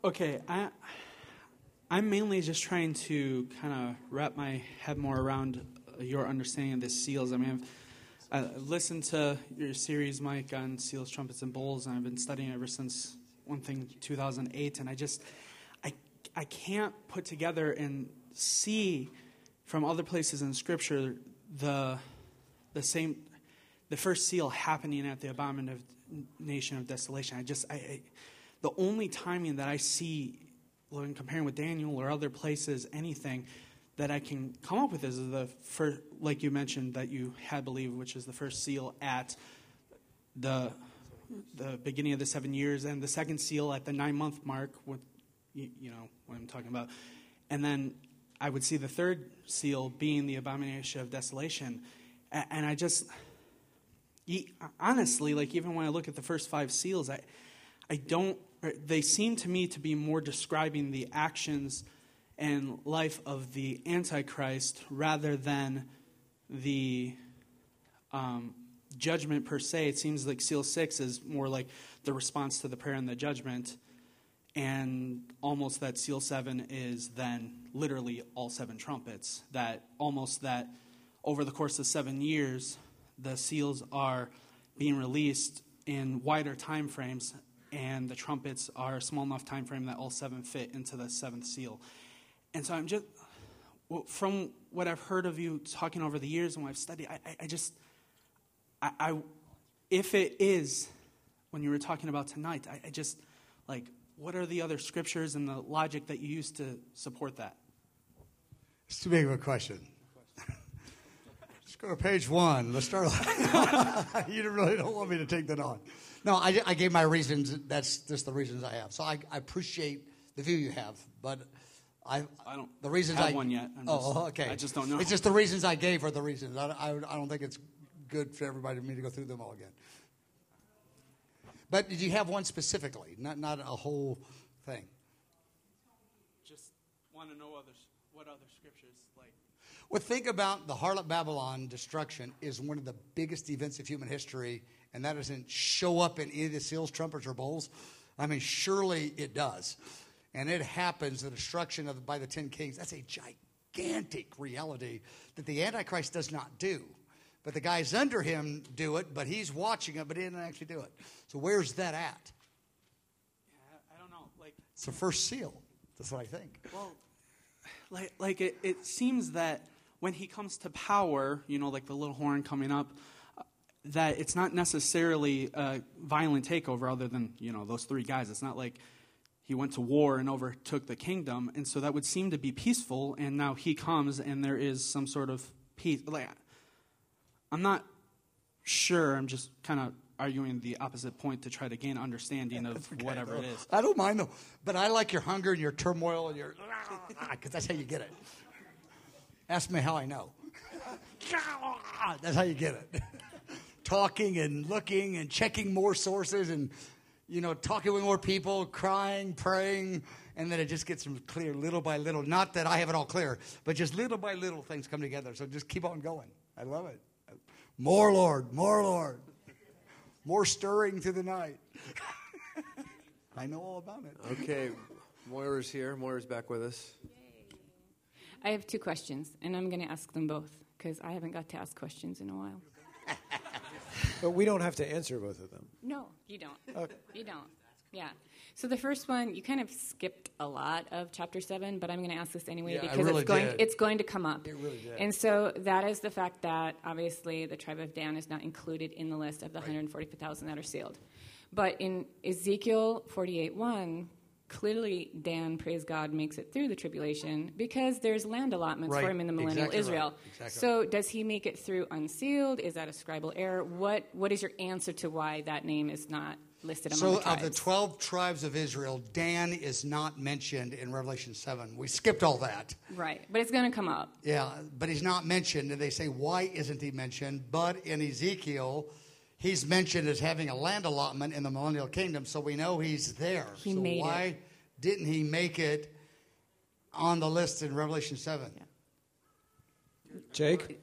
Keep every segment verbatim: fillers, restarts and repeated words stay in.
Okay, I, I'm mainly just trying to kind of wrap my head more around your understanding of the seals. I mean, I've, I've listened to your series, Mike, on seals, trumpets, and bowls, and I've been studying ever since one thing two thousand eight, and I just, I, I can't put together and see from other places in Scripture the, the same, the first seal happening at the abomination of desolation. I just, I, I the only timing that I see, when comparing with Daniel or other places, anything that I can come up with is the first, like you mentioned, that you had believed, which is the first seal at the the beginning of the seven years, and the second seal at the nine-month mark, with, you, you know what I'm talking about. And then I would see the third seal being the abomination of desolation. And, and I just, honestly, like even when I look at the first five seals, I, I don't, they seem to me to be more describing the actions and life of the Antichrist rather than the um, judgment per se. It seems like seal six is more like the response to the prayer and the judgment, and almost that seal seven is then literally all seven trumpets. That almost that over the course of seven years, the seals are being released in wider time frames, and the trumpets are a small enough time frame that all seven fit into the seventh seal. And so I'm just, well, from what I've heard of you talking over the years and what I've studied, I, I, I just, I, I, if it is, when you were talking about tonight, I, I just, like, what are the other scriptures and the logic that you use to support that? It's too big of a question. Let's go to page one. Let's start. You really don't want me to take that on. No, I, I gave my reasons. That's just the reasons I have. So I, I appreciate the view you have, but I, I don't the reasons have I, one yet. I'm oh, just, okay. I just don't know. It's just the reasons I gave are the reasons. I, I, I don't think it's good for everybody for me to go through them all again. But did you have one specifically, not not a whole thing? Just want to know others. What other scriptures like? Well, think about the harlot Babylon destruction is one of the biggest events of human history, and that doesn't show up in any of the seals, trumpets, or bowls. I mean, surely it does. And it happens, the destruction of by the ten kings. That's a gigantic reality that the Antichrist does not do. But the guys under him do it, but he's watching it, but he didn't actually do it. So where's that at? Yeah, I don't know. Like it's the first seal. That's what I think. Well, like, like it, it seems that when he comes to power, you know, like the little horn coming up, uh, that it's not necessarily a violent takeover other than, you know, those three guys. It's not like he went to war and overtook the kingdom. And so that would seem to be peaceful, and now he comes and there is some sort of peace. Like, I'm not sure. I'm just kind of arguing the opposite point to try to gain understanding of okay, whatever it is. I don't mind, though. But I like your hunger and your turmoil and your... Because that's how you get it. Ask me how I know. That's how you get it. Talking and looking and checking more sources and, you know, talking with more people, crying, praying, and then it just gets clear little by little. Not that I have it all clear, but just little by little things come together. So just keep on going. I love it. More, Lord, more, Lord. More stirring through the night. I know all about it. Okay, Moira's here. Moira's back with us. Yay. I have two questions, and I'm going to ask them both because I haven't got to ask questions in a while. But we don't have to answer both of them. No, you don't. Okay. You don't. Yeah. So the first one, you kind of skipped a lot of chapter seven, but I'm going to ask this anyway yeah, because really it's going did. it's going to come up. It really did. And so that is the fact that obviously the tribe of Dan is not included in the list of the right. one hundred forty-five thousand that are sealed. But in Ezekiel forty-eight one, clearly Dan, praise God, makes it through the tribulation because there's land allotments right. for him in the millennial exactly Israel. Right. Exactly so right. does he make it through unsealed? Is that a scribal error? What What is your answer to why that name is not listed among so the tribes? of the twelve tribes of Israel, Dan is not mentioned in Revelation seven. We skipped all that. Right, but it's going to come up. Yeah, but he's not mentioned, and they say, why isn't he mentioned? But in Ezekiel, he's mentioned as having a land allotment in the millennial kingdom, so we know he's there. He so made why it. didn't he make it on the list in Revelation seven? Yeah. Jake?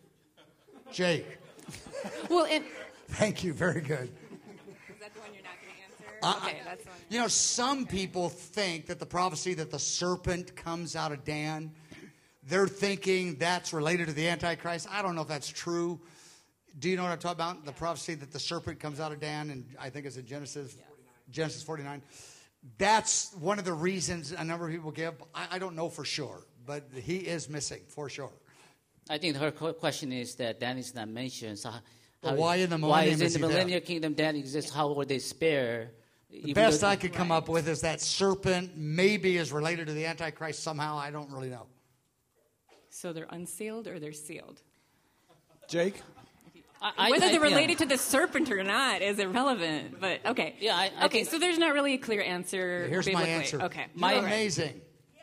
Jake. Well, and Thank you, very good. is that the one you're not going to answer? Okay, that's one. You know, some people think that the prophecy that the serpent comes out of Dan, they're thinking that's related to the Antichrist. I don't know if that's true. Do you know what I'm talking about? The prophecy that the serpent comes out of Dan, and I think it's in Genesis, yeah. Genesis forty-nine. That's one of the reasons a number of people give. I, I don't know for sure, but he is missing for sure. I think her question is that Dan is not mentioned. So how, why in the why millennium is in is the he millennial there? kingdom Dan exists? How were they spared? The best I could come right. up with is that serpent maybe is related to the Antichrist somehow. I don't really know. So they're unsealed or they're sealed? Jake? I, Whether I, they're related yeah. to the serpent or not is irrelevant. But okay. Yeah. I, I okay. think, So there's not really a clear answer. Here's biblically. my answer. Okay. My You're amazing.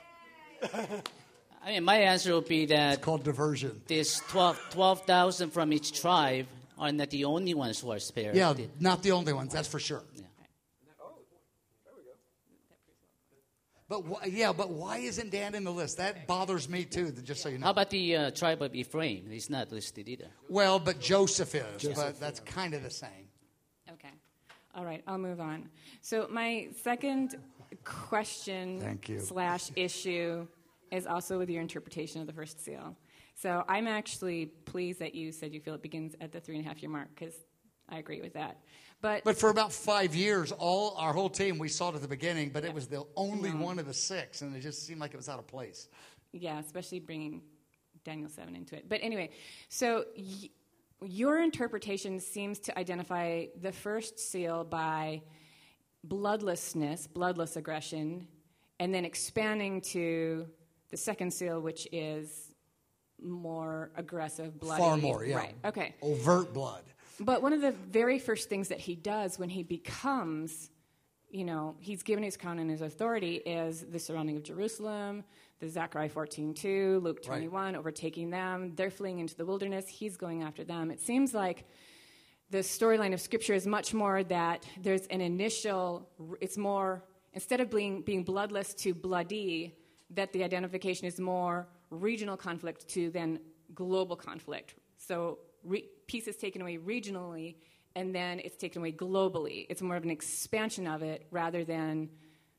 I mean, my answer would be that it's called diversion. This twelve thousand from each tribe are not the only ones who are spared. Yeah, not the only ones. That's for sure. Yeah. But wh- yeah, but why isn't Dan in the list? That bothers me too. Just so you know. How about the uh, tribe of Ephraim? He's not listed either. Well, but Joseph is. Joseph, but that's yeah. kind of the same. Okay. All right. I'll move on. So my second question Thank you. slash issue is also with your interpretation of the first seal. So I'm actually pleased that you said you feel it begins at the three and a half year mark, because I agree with that. But But for about five years, all our whole team, we saw it at the beginning, but Yeah. it was the only No. one of the six, and it just seemed like it was out of place. yeah, especially bringing Daniel seven into it. But anyway, so y- your interpretation seems to identify the first seal by bloodlessness, bloodless aggression, and then expanding to the second seal, which is more aggressive, bloody. Far more, yeah. Right, okay. Overt blood. But one of the very first things that he does when he becomes, you know, he's given his crown and his authority is the surrounding of Jerusalem, the Zechariah fourteen two, Luke twenty-one, right. overtaking them. They're fleeing into the wilderness. He's going after them. It seems like the storyline of Scripture is much more that there's an initial, it's more, instead of being, being bloodless to bloody, that the identification is more regional conflict to then global conflict. So re- peace is taken away regionally, and then it's taken away globally. It's more of an expansion of it rather than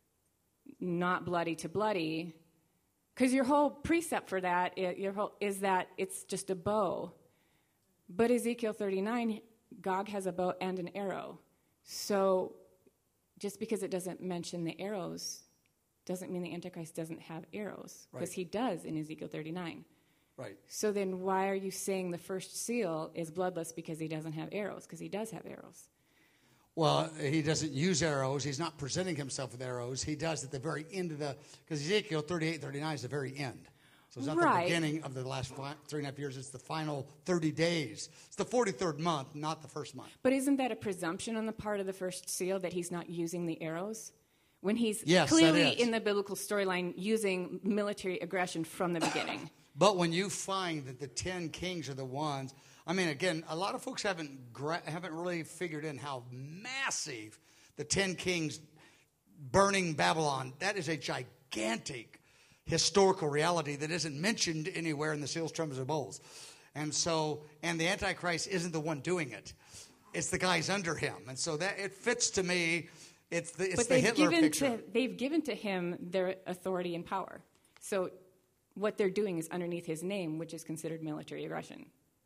not bloody to bloody. Because your whole precept for that is, your whole, is that it's just a bow. But Ezekiel thirty-nine, Gog has a bow and an arrow. So just because it doesn't mention the arrows doesn't mean the Antichrist doesn't have arrows, because Right. he does in Ezekiel thirty-nine. Right. So then why are you saying the first seal is bloodless because he doesn't have arrows? Because he does have arrows. Well, he doesn't use arrows. He's not presenting himself with arrows. He does at the very end of the, because Ezekiel thirty-eight, thirty-nine is the very end. So it's not Right. the beginning of the last five, three and a half years. It's the final thirty days. It's the forty-third month, not the first month. But isn't that a presumption on the part of the first seal that he's not using the arrows? When he's Yes, that clearly is. in the biblical storyline using military aggression from the beginning. But when you find that the ten kings are the ones, I mean, again, a lot of folks haven't gra- haven't really figured in how massive the ten kings burning Babylon. That is a gigantic historical reality that isn't mentioned anywhere in the seals, trumpets, or bowls. And so, and the Antichrist isn't the one doing it; it's the guys under him. And so that it fits to me. It's the it's But the they've Hitler given picture. to they've given to him their authority and power. So what they're doing is underneath his name, which is considered military aggression.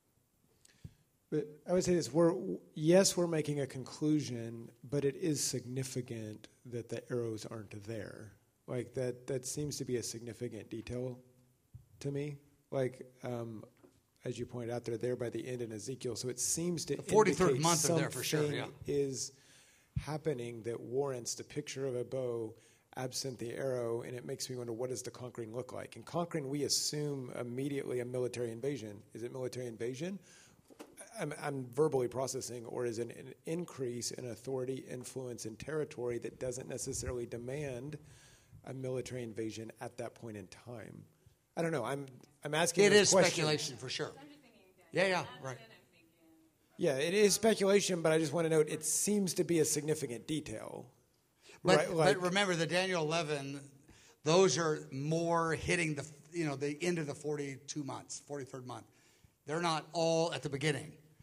But I would say this: we're yes, we're making a conclusion, but it is significant that the arrows aren't there. Like that, that seems to be a significant detail to me. Like um, as you pointed out, they're there by the end in Ezekiel, so it seems to The forty-third indicate month they're there for sure, something yeah. is happening that warrants the picture of a bow absent the arrow, and it makes me wonder, what does the conquering look like? In conquering, we assume immediately a military invasion. Is it military invasion? I'm, I'm verbally processing, or is it an increase in authority, influence, and territory that doesn't necessarily demand a military invasion at that point in time? I don't know. I'm I'm asking. It those is questions. speculation for sure. Yeah, yeah, right. Yeah, it is speculation, but I just want to note it seems to be a significant detail. But, Right, like- but remember, the Daniel eleven, those are more hitting the you know the end of the forty-two months, forty-third month. They're not all at the beginning.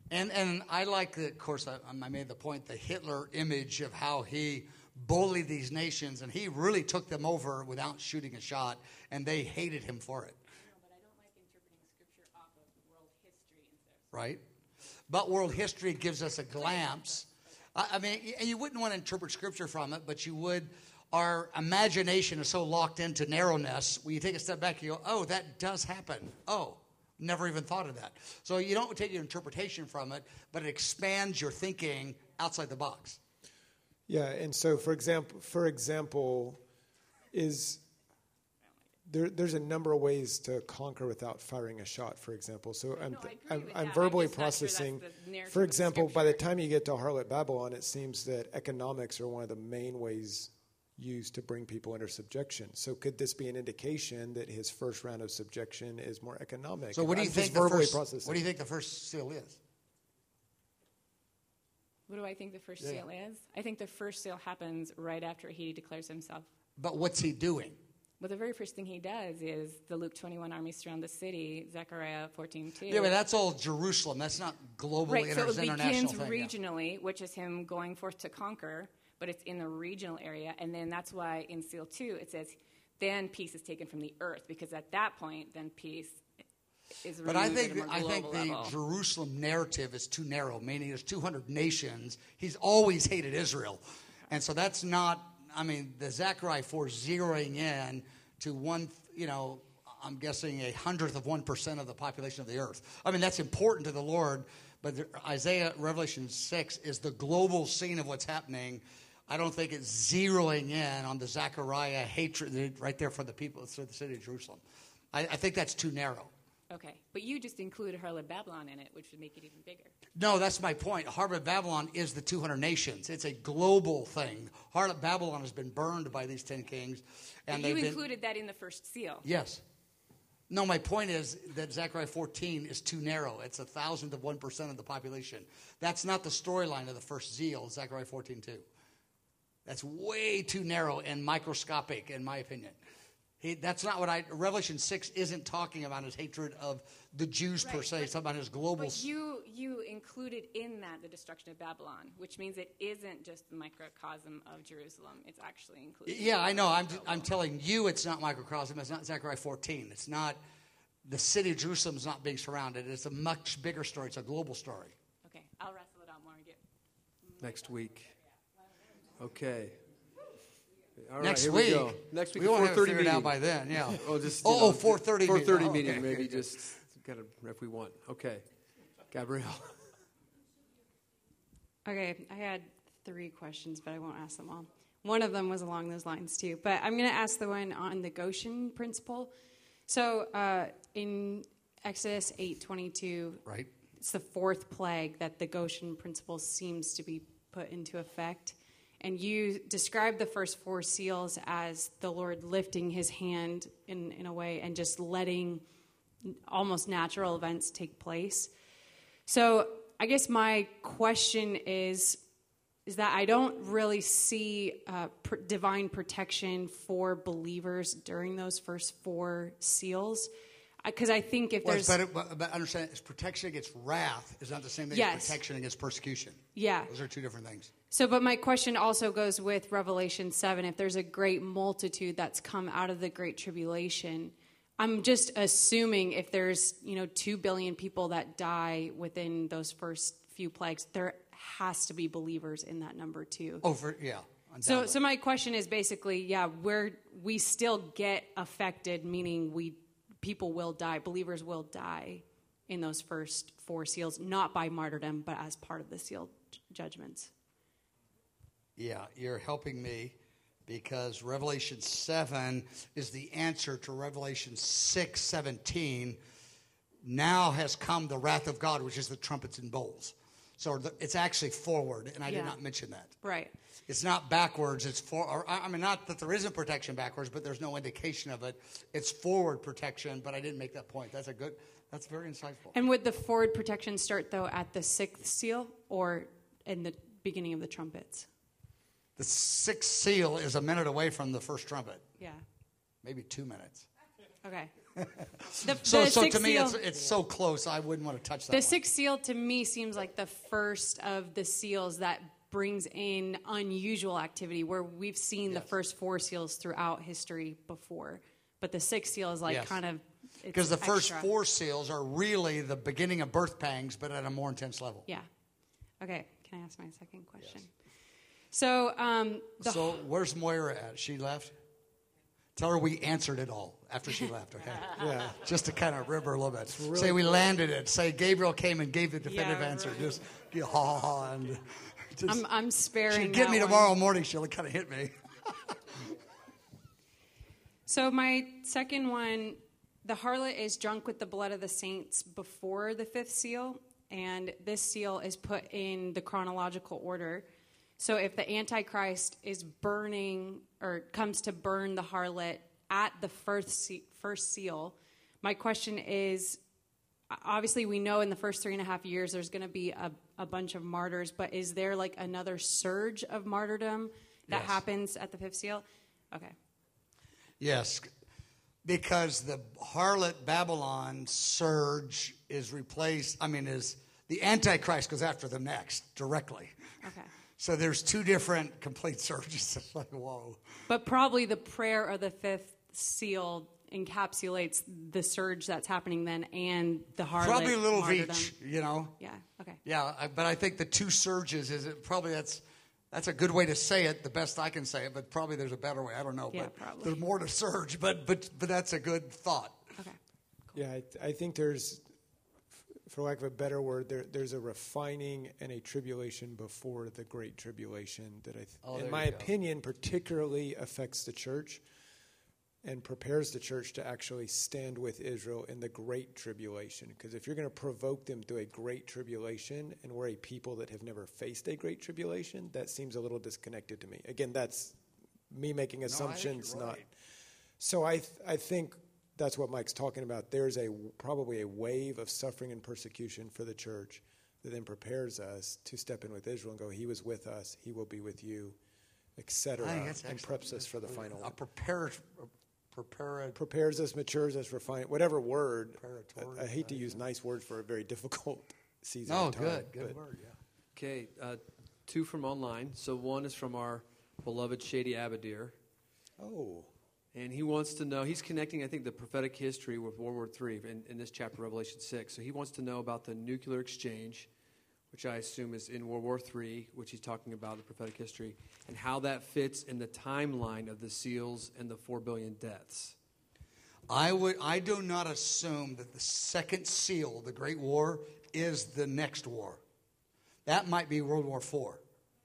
And and I like, the, of course, I, I made the point, the Hitler image of how he bullied these nations, and he really took them over without shooting a shot, and they hated him for it. No, but I don't like interpreting scripture off of world history instead of Right? But world history gives us a glimpse. I, I mean, and you wouldn't want to interpret scripture from it, but you would. Our imagination is so locked into narrowness, when you take a step back, you go, oh, that does happen. Oh. Never even thought of that. So you don't take your interpretation from it, but it expands your thinking outside the box. Yeah, and so for example, for example, is there, there's a number of ways to conquer without firing a shot. For example, so I'm No, I agree I'm, with I'm that. verbally I'm just not sure that's processing. the narrative For of the example, by the scripture. time you get to Harlot Babylon, it seems that economics are one of the main ways used to bring people under subjection. So could this be an indication that his first round of subjection is more economic? So what do you I'm think just the verbally first, processing. what do you think the first seal is? What do I think the first Yeah. seal is? I think the first seal happens right after he declares himself. But what's he doing? Well, the very first thing he does is the Luke twenty-one armies surround the city, Zechariah fourteen two. Yeah, but that's all Jerusalem. That's not global, Right, so inter- it international begins thing. yeah. regionally, which is him going forth to conquer, but it's in the regional area. And then that's why in seal two it says, then peace is taken from the earth, because at that point, then peace is But I removed think at a more I think global the level. Jerusalem narrative is too narrow, meaning there's two hundred nations. He's always hated Israel. And so that's not, I mean, the Zechariah four zeroing in to one, you know, I'm guessing a hundredth of one percent of the population of the earth. I mean, that's important to the Lord, but the, Isaiah, Revelation six is the global scene of what's happening. I don't think it's zeroing in on the Zechariah hatred right there for the people, for the city of Jerusalem. I, I think that's too narrow. Okay, but you just included Harlot Babylon in it, which would make it even bigger. No, that's my point. Harlot Babylon is the two hundred nations. It's a global thing. Harlot Babylon has been burned by these ten kings. And But you they've been, included that in the first seal. Yes. No, my point is that Zechariah fourteen is too narrow. It's a thousandth of one percent of the population. That's not the storyline of the first zeal, Zechariah fourteen two. That's way too narrow and microscopic, in my opinion. He, that's not what I. Revelation six isn't talking about his hatred of the Jews per Right, se. but- It's talking about his global. But you you included in that the destruction of Babylon, which means it isn't just the microcosm of Jerusalem. It's actually included. Yeah, I know. I'm, I'm telling you it's not microcosm. It's not Zechariah fourteen. It's not, the city of Jerusalem is not being surrounded. It's a much bigger story. It's a global story. Okay, I'll wrestle it out more and get. Next week. Okay. All right, Next here week. we go. Next week, We won't have it four thirty figured meeting. out by then, yeah. Oh, just, Oh, you know, oh, four thirty four thirty meeting. meeting, Oh, okay, maybe okay. just got to, if we want. Okay. Gabrielle. Okay, I had three questions, but I won't ask them all. One of them was along those lines too, but I'm going to ask the one on the Goshen principle. So uh, in Exodus eight twenty-two, Right. it's the fourth plague that the Goshen principle seems to be put into effect. And you described the first four seals as the Lord lifting his hand in, in a way and just letting almost natural events take place. So I guess my question is, is that I don't really see uh, pr- divine protection for believers during those first four seals. Because I think if Well, it's there's... better, but, but understand, it's protection against wrath is not the same thing Yes. as protection against persecution. Yeah. Those are two different things. So, but my question also goes with Revelation seven. If there's a great multitude that's come out of the Great Tribulation, I'm just assuming if there's, you know, two billion people that die within those first few plagues, there has to be believers in that number too. Oh, for, yeah. So, undoubtedly. so my question is basically, yeah, we're, we still get affected, meaning we people will die, believers will die in those first four seals, not by martyrdom, but as part of the sealed j- judgments. Yeah, you're helping me because Revelation seven is the answer to Revelation six seventeen. Now has come the wrath of God, which is the trumpets and bowls. So the, it's actually forward, and I Yeah. did not mention that. Right. It's not backwards. It's for. Or, I I mean, not that there isn't protection backwards, but there's no indication of it. It's forward protection, but I didn't make that point. That's a good. That's very insightful. And would the forward protection start, though, at the sixth seal or in the beginning of the trumpets? The sixth seal is a minute away from the first trumpet, Yeah. maybe two minutes. Okay. The, So, the so to sixth me, seal, it's, it's so close, I wouldn't want to touch that the one. sixth seal to me seems like the first of the seals that brings in unusual activity, where we've seen Yes. the first four seals throughout history before, but the sixth seal is like Yes. kind of it's Because the first extra. four seals are really the beginning of birth pangs, but at a more intense level. Yeah. Okay. Can I ask my second question? So, um, the So where's Moira at? She left? Tell her we answered it all after she left, okay? Yeah. Just to kind of rib her a little bit. really Say we cool. landed it. Say Gabriel came and gave the definitive Yeah, answer. right. Just, yeah, ha, ha, ha, and just, I'm, I'm sparing. she'll get that me one. tomorrow morning. She'll kind of hit me. So my second one, the harlot is drunk with the blood of the saints before the fifth seal, and this seal is put in the chronological order. So if the Antichrist is burning or comes to burn the harlot at the first se- first seal, my question is, obviously we know in the first three and a half years there's going to be a, a bunch of martyrs, but is there like another surge of martyrdom that Yes. happens at the fifth seal? Okay. Yes, because the harlot Babylon surge is replaced, I mean, is the Antichrist goes after them next directly. Okay. So there's two different complete surges. It's like, whoa. But probably the prayer of the fifth seal encapsulates the surge that's happening then and the harlot Probably a little of martyrdom. each, you know? Yeah, okay. Yeah, I- but I think the two surges is it probably that's that's a good way to say it, the best I can say it, but probably there's a better way. I don't know. Yeah, but probably. there's more to surge, but but but that's a good thought. Okay. Yeah, I, I think there's, for lack of a better word, there, there's a refining and a tribulation before the great tribulation that I, th- Oh, there in my you go. opinion, particularly affects the church and prepares the church to actually stand with Israel in the great tribulation. Because if you're going to provoke them through a great tribulation, and we're a people that have never faced a great tribulation, that seems a little disconnected to me. Again, that's me making assumptions, you're not. right. So I, th- I think that's what Mike's talking about. There's a probably a wave of suffering and persecution for the church that then prepares us to step in with Israel and go, he was with us, he will be with you, et cetera, I think that's and excellent. preps us for the final A one. prepare, prepare. Prepares us, matures us, refine whatever word. Preparatory, I, I hate to use nice words for a very difficult season Oh, of time. good, good but word. Yeah. Okay, uh, two from online. So one is from our beloved Shady Abadir. Oh, And he wants to know, he's connecting, I think, the prophetic history with World War Three in, in this chapter, Revelation six. So he wants to know about the nuclear exchange, which I assume is in World War Three, which he's talking about, the prophetic history, and how that fits in the timeline of the seals and the four billion deaths. I would. I do not assume that the second seal, the Great War, is the next war. That might be World War Four.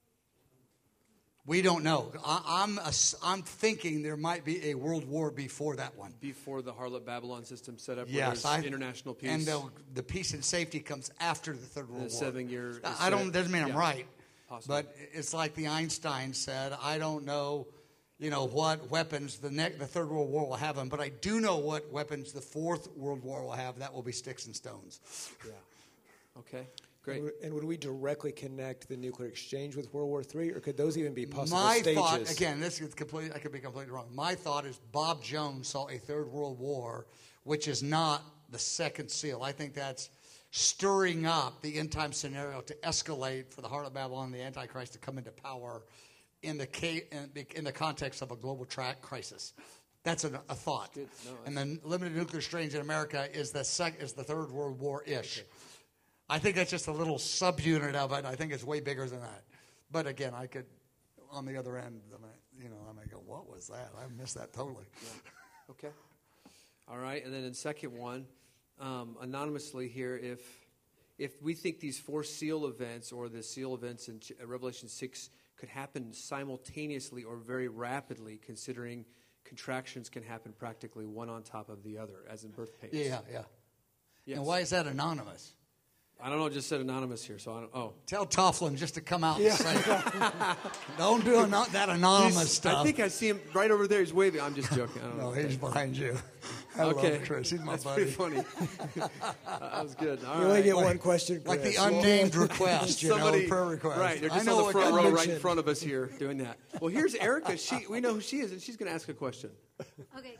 We don't know. I, I'm ass- I'm thinking there might be a world war before that one. Before the Harlot Babylon system set up, where Yes, there's I, international peace. and the, the peace and safety comes after the Third World War. seven-year- I I don't. Doesn't mean I'm yeah, right, possible. but it's like the Einstein said. I don't know, you know, what weapons the ne- the Third World War will have them, but I do know what weapons the Fourth World War will have. That will be sticks and stones. Yeah. Okay, great. and, would- and would we directly connect the nuclear exchange with World War Three, or could those even be possible My stages? thought, again, this is complete. I could be completely wrong. My thought is Bob Jones saw a Third World War, which is not the second seal. I think that's stirring up the end time scenario to escalate for the heart of Babylon and the Antichrist to come into power in the ca- in the, in the context of a global track crisis. That's an, a thought. Good. No, and the limited nuclear exchange in America is the sec- is the Third World War ish. I think that's just a little subunit of it. I think it's way bigger than that. But again, I could, on the other end, I might, you know, I might go, what was that? I missed that totally. Okay. All right, and then in second one, um, anonymously here, if if we think these four seal events or the seal events in Ch- Revelation six could happen simultaneously or very rapidly, considering contractions can happen practically one on top of the other, as in birth pains. Yeah, yeah. Yes. And why is that anonymous? I don't know, it just said anonymous here, so I don't, oh. Tell Tofflin just to come out and say it. Don't do ano- that anonymous He's- stuff. I think I see him right over there. He's waving. I'm just joking. I don't no, know. he's behind you. I Okay. love Chris. He's my That's buddy. pretty funny. that was good. All You only right. get one question, Like the Chris. unnamed request, you Somebody, know, prayer request. right? They're I just know on the what front God row, right in mentioned. front of us here, doing that. Well, here's Erica. She, we know who she is, and she's going to ask a question. Okay.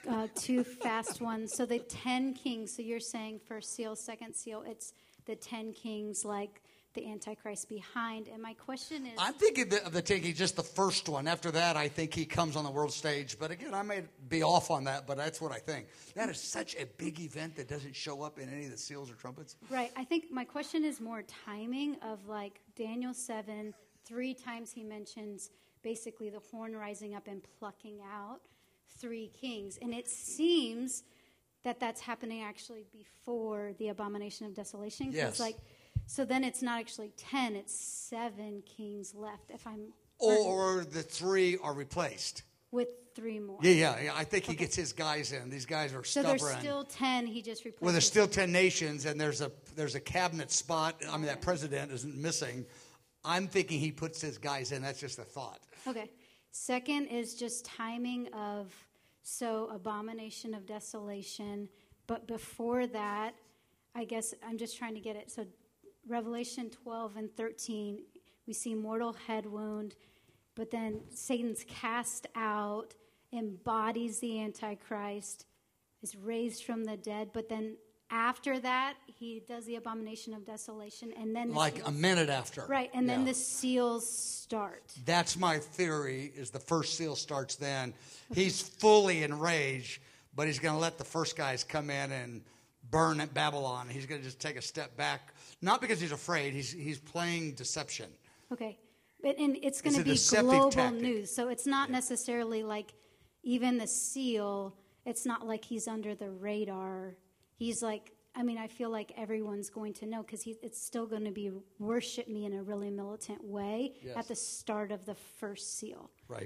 uh, two fast ones. So the ten kings. So you're saying first seal, second seal. It's the ten kings, like the Antichrist behind. And my question is, I'm thinking the- of the taking just the first one. After that, I think he comes on the world stage. But again, I may be off on that, but that's what I think. That is such a big event that doesn't show up in any of the seals or trumpets. right? I think my question is more timing of like Daniel seven. Three times he mentions basically the horn rising up and plucking out three kings, and it seems that that's happening actually before the abomination of desolation. 'Cause Yes. like, so then it's not actually ten; it's seven kings left. If I'm Or the three are replaced. with three more. Yeah, yeah, yeah. I think he gets his guys in. These guys are So stubborn. there's still ten. He just replaced. Well, there's still ten nations, and there's a there's a cabinet spot. I mean, that president isn't missing. I'm thinking he puts his guys in. That's just a thought. Okay. Second is just timing of, so abomination of desolation. But before that, I guess I'm just trying to get it. So Revelation twelve and thirteen, we see mortal head wound, but then Satan's cast out, embodies the Antichrist, is raised from the dead. But then after that, he does the abomination of desolation. And then the Like seals- a minute after. Right, and then Yeah. the seals start. That's my theory, is the first seal starts then. He's fully enraged, but he's going to let the first guys come in and burn at Babylon. He's going to just take a step back. Not because he's afraid. He's he's playing deception. Okay. But, and it's going It's to a be deceptive global tactic. news. So it's not necessarily like even the seal, it's not like he's under the radar. He's like, I mean, I feel like everyone's going to know because it's still going to be worship me in a really militant way Yes. at the start of the first seal. Right.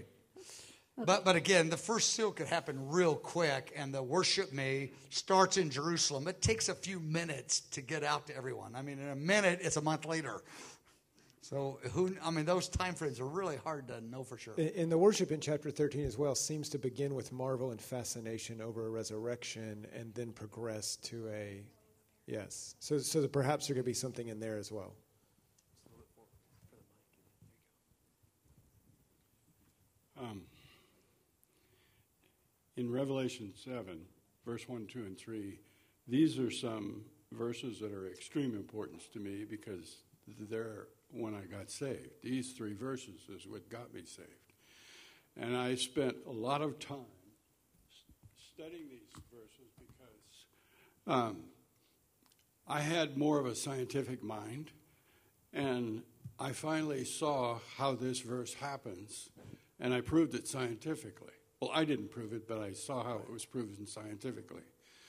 But but again, the first seal could happen real quick, and the worship me starts in Jerusalem. It takes a few minutes to get out to everyone. I mean, in a minute, it's a month later. So who? I mean, those time frames are really hard to know for sure. And and the worship in chapter thirteen as well seems to begin with marvel and fascination over a resurrection and then progress to a, yes. So, so that perhaps there could be something in there as well. Um, in Revelation seven, verse one, two, and three, these are some verses that are extreme importance to me because they're when I got saved. These three verses is what got me saved. And I spent a lot of time studying these verses because um, I had more of a scientific mind, and I finally saw how this verse happens, and I proved it scientifically. Well, I didn't prove it, but I saw how it was proven scientifically.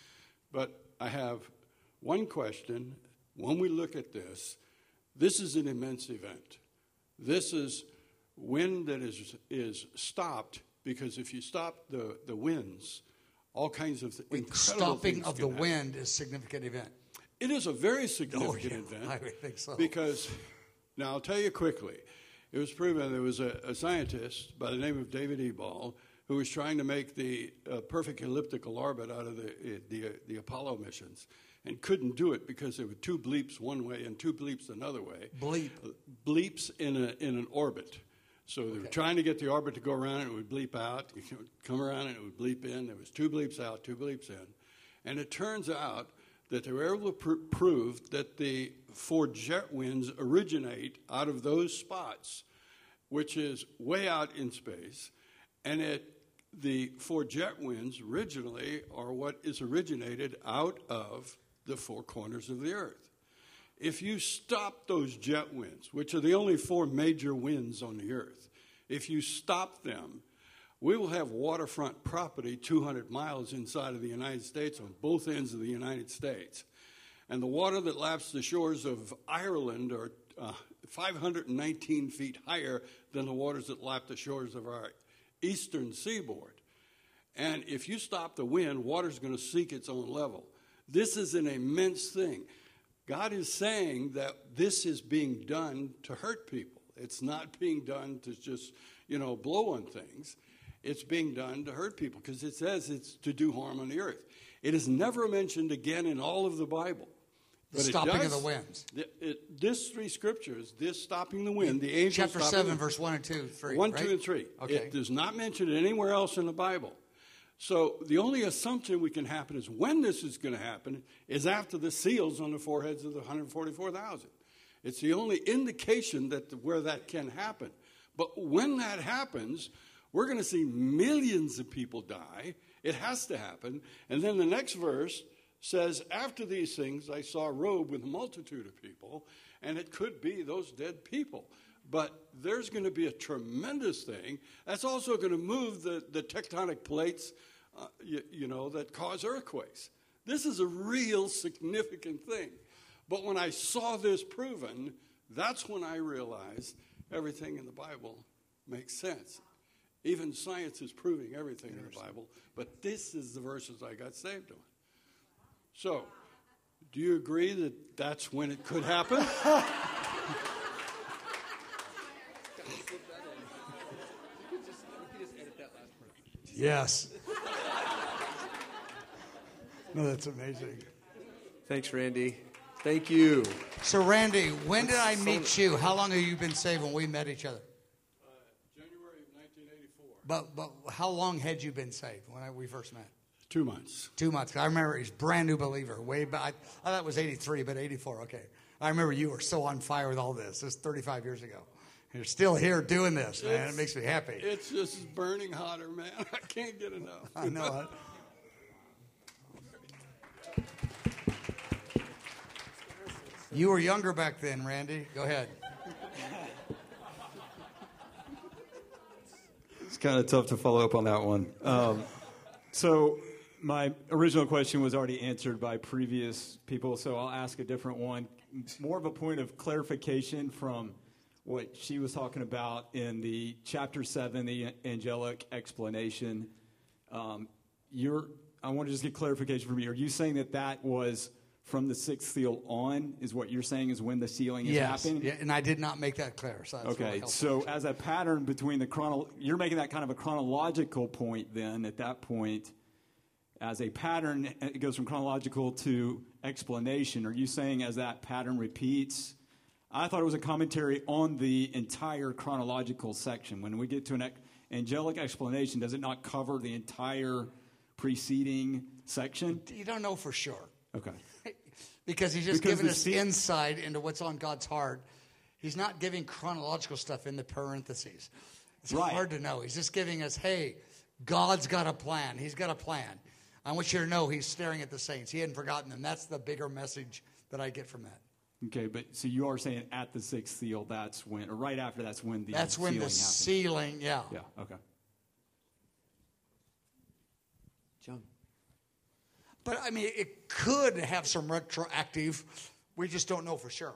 But I have one question. When we look at this, this is an immense event. This is wind that is is stopped, because if you stop the, the winds, all kinds of th- incredible Stopping things of can the happen. wind is a significant event. It is a very significant Oh, yeah, event. I would think so. Because, now I'll tell you quickly, it was proven there was a, a scientist by the name of David Ebal who was trying to make the uh, perfect elliptical orbit out of the, uh, the, uh, the Apollo missions and couldn't do it because there were two bleeps one way and two bleeps another way. Bleep. Uh, bleeps in, a, in an orbit. So they were trying to get the orbit to go around, and it would bleep out. It would come around, and it would bleep in. There was two bleeps out, two bleeps in. And it turns out that they were able to pr- prove that the four jet winds originate out of those spots, which is way out in space. And it, the four jet winds originally are what is originated out of the four corners of the earth. If you stop those jet winds, which are the only four major winds on the earth, if you stop them, we will have waterfront property two hundred miles inside of the United States on both ends of the United States. And the water that laps the shores of Ireland are uh, five hundred nineteen feet higher than the waters that lap the shores of our eastern seaboard. And if you stop the wind, water's going to seek its own level. This is an immense thing. God is saying that this is being done to hurt people. It's not being done to just, you know, blow on things. It's being done to hurt people because it says it's to do harm on the earth. It is never mentioned again in all of the Bible. The But it stopping of does- the winds. It, it, this three scriptures, this stopping the wind, the angel Chapter stopping seven, the- verse one and two, three. One, right? two, and three. Okay. It does not mention it anywhere else in the Bible. So the only assumption we can happen is when this is going to happen is after the seals on the foreheads of the one hundred forty-four thousand. It's the only indication that the, where that can happen. But when that happens, we're going to see millions of people die. It has to happen. And then the next verse says, after these things, I saw a robe with a multitude of people, and it could be those dead people. But there's going to be a tremendous thing. That's also going to move the, the tectonic plates, uh, you, you know, that cause earthquakes. This is a real significant thing. But when I saw this proven, that's when I realized everything in the Bible makes sense. Even science is proving everything in the Bible, but this is the verses I got saved on. So, do you agree that that's when it could happen? Yes. No, that's amazing. Thanks, Randy. Thank you. So, Randy, when did I meet you? How long have you been saved when we met each other? Uh, January of nineteen eighty-four. But but how long had you been saved when I, we first met? Two months. Two months. I remember he's a brand new believer. Way back. I thought it was eighty-three, but eighty-four. Okay. I remember you were so on fire with all this. This is thirty-five years ago. You're still here doing this, man. It's, it makes me happy. It's just burning hotter, man. I can't get enough. I know it. You were younger back then, Randy. Go ahead. It's kind of tough to follow up on that one. Um, so my original question was already answered by previous people, so I'll ask a different one. More of a point of clarification from what she was talking about in the chapter seven, the angelic explanation. Um, you're, I want to just get clarification from you. Are you saying that that was from the sixth seal on, is what you're saying is when the sealing is yes. happening? Yeah, and I did not make that clear. So that's okay, really so as a pattern between the chrono, you're making that kind of a chronological point then at that point. As a pattern, it goes from chronological to explanation. Are you saying as that pattern repeats? I thought it was a commentary on the entire chronological section. When we get to an angelic explanation, does it not cover the entire preceding section? You don't know for sure. Okay. Because he's just because giving us se- insight into what's on God's heart. He's not giving chronological stuff in the parentheses. It's right. hard to know. He's just giving us, hey, God's got a plan. He's got a plan. I want you to know he's staring at the saints. He hadn't forgotten them. That's the bigger message that I get from that. Okay, but so you are saying at the sixth seal, that's when, or right after, that's when the That's when sealing the happens. sealing, yeah. Yeah, okay. John. But, I mean, it could have some retroactive. We just don't know for sure.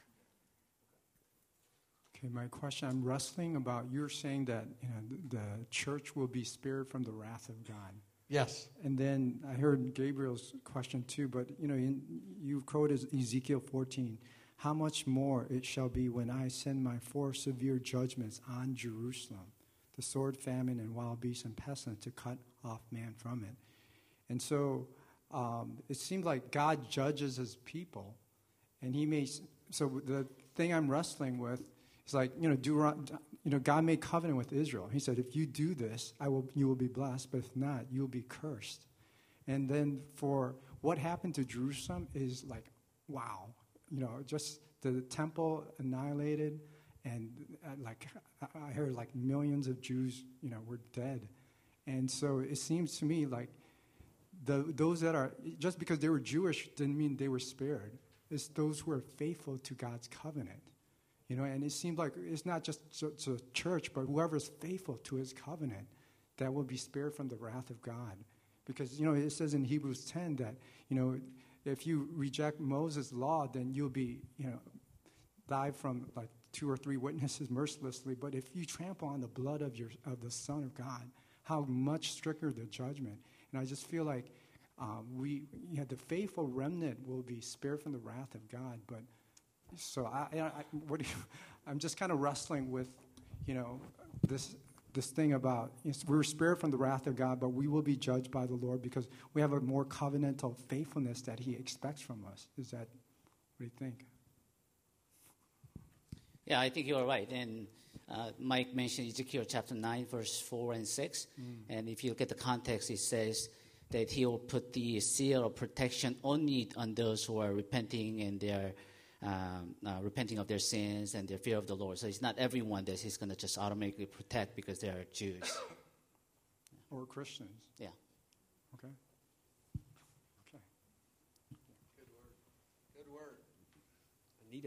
Okay, my question, I'm wrestling about, you're saying that you know, the, the church will be spared from the wrath of God. Yes. And then I heard Gabriel's question too, but you know, in, you quoted Ezekiel fourteen. How much more it shall be when I send my four severe judgments on Jerusalem, the sword, famine, and wild beasts and pestilence to cut off man from it. And so um, it seems like God judges his people, and he may. So the thing I'm wrestling with is like you know, Deuteron- you know, God made covenant with Israel. He said, if you do this, I will, you will be blessed, but if not, you will be cursed. And then for what happened to Jerusalem is like, wow. You know, just the temple annihilated, and uh, like I heard like millions of Jews, you know, were dead. And so it seems to me like the those that are, just because they were Jewish didn't mean they were spared. It's those who are faithful to God's covenant. You know, and it seems like it's not just the church, but whoever is faithful to his covenant that will be spared from the wrath of God. Because, you know, it says in Hebrews ten that, you know, if you reject Moses' law, then you'll be, you know, die from like two or three witnesses mercilessly. But if you trample on the blood of your of the Son of God, how much stricter the judgment. And I just feel like um, we, you know, the faithful remnant will be spared from the wrath of God. But so I, I, I what do you, I'm just kind of wrestling with, you know, this this thing about yes, we're spared from the wrath of God, but we will be judged by the Lord because we have a more covenantal faithfulness that he expects from us. Is that, what do you think? Yeah, I think you're right. And Uh, Mike mentioned Ezekiel chapter nine, verse four and six. Mm. And if you look at the context, it says that he will put the seal of protection only on those who are repenting and they're um, uh, repenting of their sins and their fear of the Lord. So it's not everyone that he's going to just automatically protect because they are Jews. Or Christians. Yeah. Okay. Okay. Good word. Good word. Anita.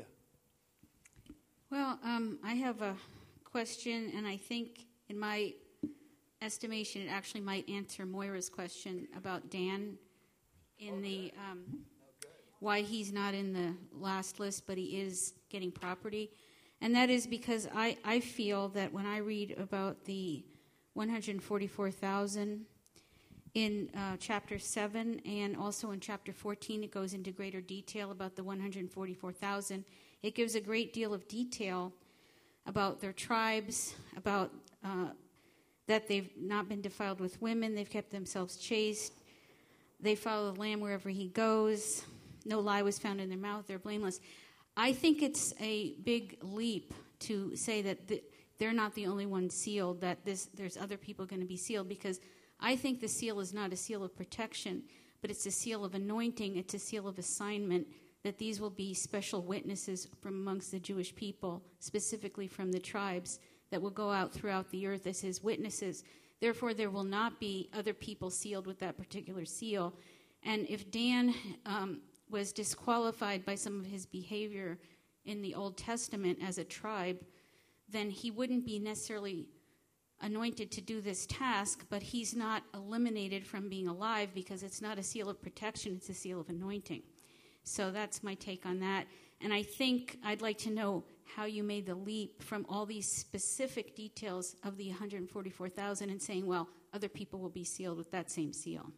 Well, um, I have a question, and I think in my estimation it actually might answer Moira's question about Dan in the um, why he's not in the last list, but he is getting property. And that is because I, I feel that when I read about the one hundred forty-four thousand in uh, chapter seven and also in chapter fourteen, it goes into greater detail about the one hundred forty-four thousand. It gives a great deal of detail about their tribes, about uh, that they've not been defiled with women, they've kept themselves chaste, they follow the Lamb wherever he goes, no lie was found in their mouth, they're blameless. I think it's a big leap to say that the, they're not the only ones sealed, that this, there's other people going to be sealed, because I think the seal is not a seal of protection, but it's a seal of anointing, it's a seal of assignment, that these will be special witnesses from amongst the Jewish people, specifically from the tribes, that will go out throughout the earth as his witnesses. Therefore, there will not be other people sealed with that particular seal. And if Dan um, was disqualified by some of his behavior in the Old Testament as a tribe, then he wouldn't be necessarily anointed to do this task, but he's not eliminated from being alive because it's not a seal of protection, it's a seal of anointing. So that's my take on that. And I think I'd like to know how you made the leap from all these specific details of the one hundred forty-four thousand and saying, well, other people will be sealed with that same seal.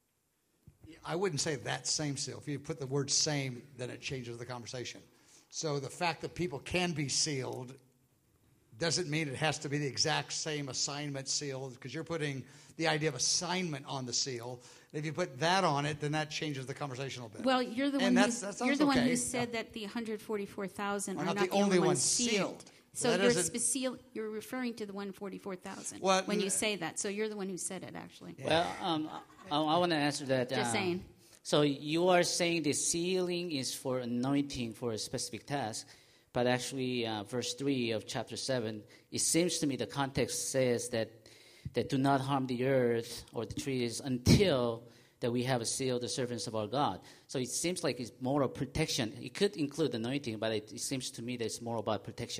I wouldn't say that same seal. If you put the word same, then it changes the conversation. So the fact that people can be sealed doesn't mean it has to be the exact same assignment seal, because you're putting the idea of assignment on the seal. If you put that on it, then that changes the conversation a little bit. Well, you're the and one, that's, who's, that you're the okay. one who said yeah. that the one hundred forty-four thousand are, are not, not the, the only ones ones sealed. sealed. So that you're, isn't... seal, you're referring to the one hundred forty-four thousand well, when you say that. So you're the one who said it, actually. Yeah. Well, um, I, I want to answer that. Just uh, saying. So you are saying the sealing is for anointing for a specific task, but actually uh, verse three of chapter seven, it seems to me the context says that, that do not harm the earth or the trees until that we have sealed the servants of our God. So it seems like it's more of protection. It could include anointing, but it, it seems to me that it's more about protection.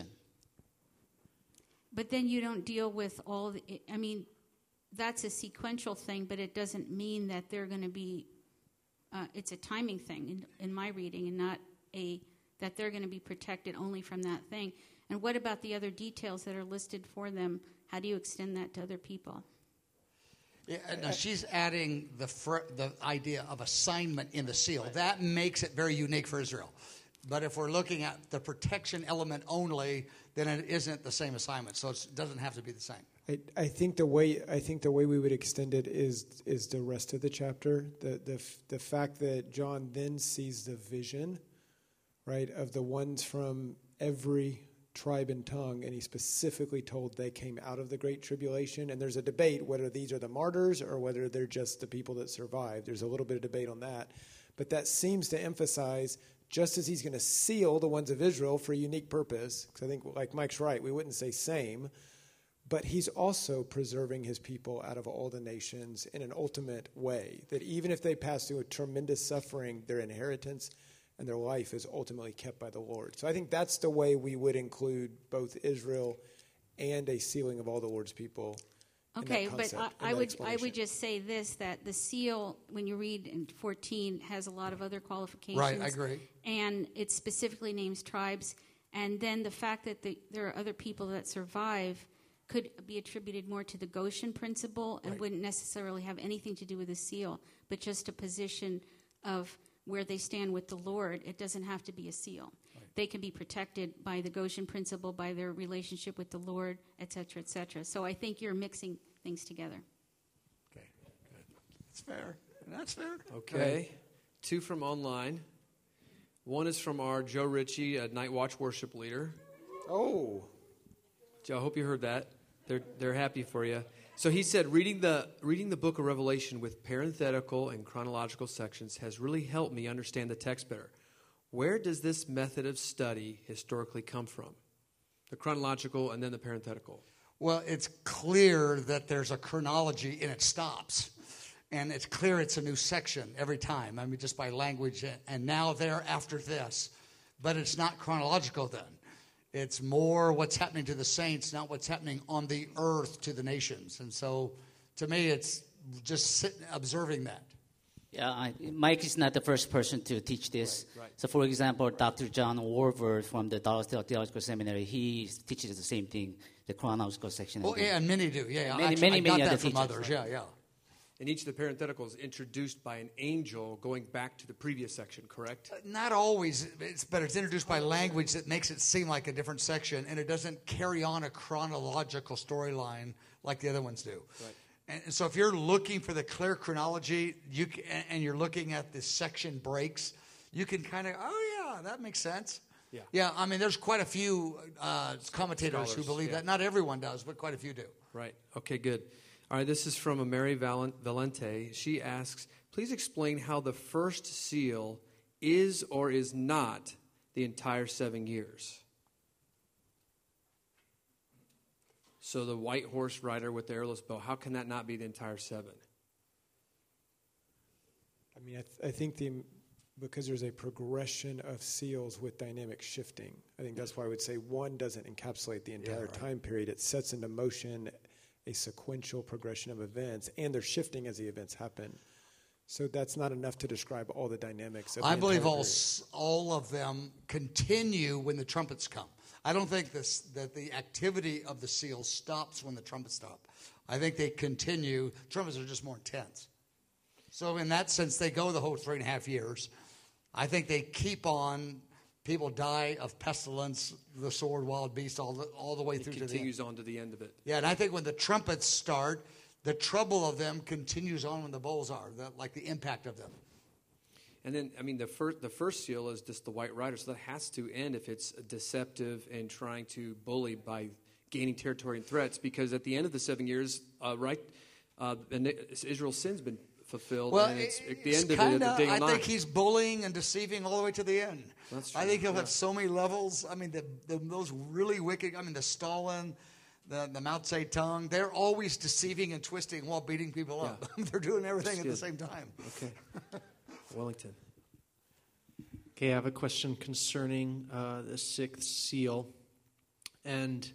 But then you don't deal with all the, I mean, that's a sequential thing, but it doesn't mean that they're going to be, uh, it's a timing thing in, in my reading, and not a, that they're going to be protected only from that thing. And what about the other details that are listed for them? How do you extend that to other people? Yeah, no, she's adding the fr- the idea of assignment in the seal. Right. That makes it very unique for Israel. But if we're looking at the protection element only, then it isn't the same assignment. So it doesn't have to be the same. I, I think the way I think the way we would extend it is is the rest of the chapter. The the the fact that John then sees the vision, right, of the ones from every tribe and tongue, and he specifically told they came out of the Great Tribulation. And there's a debate whether these are the martyrs or whether they're just the people that survived. There's a little bit of debate on that. But that seems to emphasize, just as he's going to seal the ones of Israel for a unique purpose, because I think, like Mike's right, we wouldn't say same, but he's also preserving his people out of all the nations in an ultimate way, that even if they pass through a tremendous suffering, their inheritance and their life is ultimately kept by the Lord. So I think that's the way we would include both Israel and a sealing of all the Lord's people. Okay, but I, I would I would just say this, that the seal, when you read in fourteen, has a lot of other qualifications. Right, I agree. And it specifically names tribes. And then the fact that the, there are other people that survive could be attributed more to the Goshen principle and right. wouldn't necessarily have anything to do with the seal, but just a position of where they stand with the Lord. It doesn't have to be a seal. Right. They can be protected by the Goshen principle, by their relationship with the Lord, et cetera, et cetera. So I think you're mixing things together. Okay, good. That's fair. That's fair. Okay. Right. Two from online. One is from our Joe Ritchie, a Night Watch worship leader. Oh. I hope you heard that. They're they're happy for you. So he said, reading the reading the book of Revelation with parenthetical and chronological sections has really helped me understand the text better. Where does this method of study historically come from? The chronological and then the parenthetical. Well, it's clear that there's a chronology and it stops. And it's clear it's a new section every time. I mean, just by language. And now there after this. But it's not chronological then. It's more what's happening to the saints, not what's happening on the earth to the nations. And so, to me, it's just sitting, observing that. Yeah, I, Mike is not the first person to teach this. Right, right. So, for example, Doctor John Warford from the Dallas Theological Seminary, he teaches the same thing, the chronological section. Oh, yeah, and many do. Yeah, many, I, many, I got many that other from teachers. others. Yeah, yeah. And each of the parentheticals introduced by an angel going back to the previous section, correct? Not always, it's, but it's introduced by language that makes it seem like a different section, and it doesn't carry on a chronological storyline like the other ones do. Right. And so if you're looking for the clear chronology, you can, and you're looking at the section breaks, you can kind of, oh, yeah, that makes sense. Yeah. Yeah, I mean, there's quite a few uh, commentators Scholars, who believe yeah. that. Not everyone does, but quite a few do. Right. Okay, good. All right, this is from a Mary Valente. She asks, please explain how the first seal is or is not the entire seven years. So the white horse rider with the arrowless bow, how can that not be the entire seven? I mean, I, th- I think the because there's a progression of seals with dynamic shifting. I think that's why I would say one doesn't encapsulate the entire Yeah, right. time period. It sets into motion a sequential progression of events, and they're shifting as the events happen. So that's not enough to describe all the dynamics of the I believe entire all period. s- all of them continue when the trumpets come. I don't think this, that the activity of the seals stops when the trumpets stop. I think they continue. Trumpets are just more intense. So in that sense, they go the whole three and a half years. I think they keep on. People die of pestilence, the sword, wild beast, all the, all the way It through to the end. continues on to the end of it. Yeah, and I think when the trumpets start, the trouble of them continues on when the bowls are, the, like the impact of them. And then, I mean, the first the first seal is just the white rider, so that has to end if it's deceptive and trying to bully by gaining territory and threats. Because at the end of the seven years, uh, right, uh, and Israel's sin's been fulfilled. Well, and it's at the it's end of kinda, the, the day I of think night. he's bullying and deceiving all the way to the end. That's I true, think he'll yeah. have so many levels. I mean, the, the, those really wicked, I mean, the Stalin, the, the Mao Zedong, they're always deceiving and twisting while beating people up. They're doing everything That's at the good. same time. Okay. Wellington. Okay, I have a question concerning uh, the sixth seal. And